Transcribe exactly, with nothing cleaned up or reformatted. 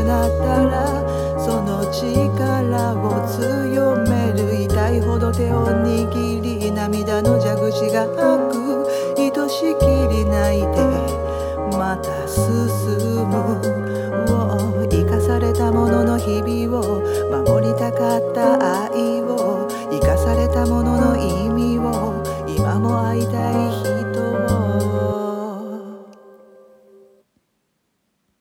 なったらその力を強める。痛いほど手を握り涙の蛇口が開く。愛しきり泣いてまた進む。生かされたものの日々を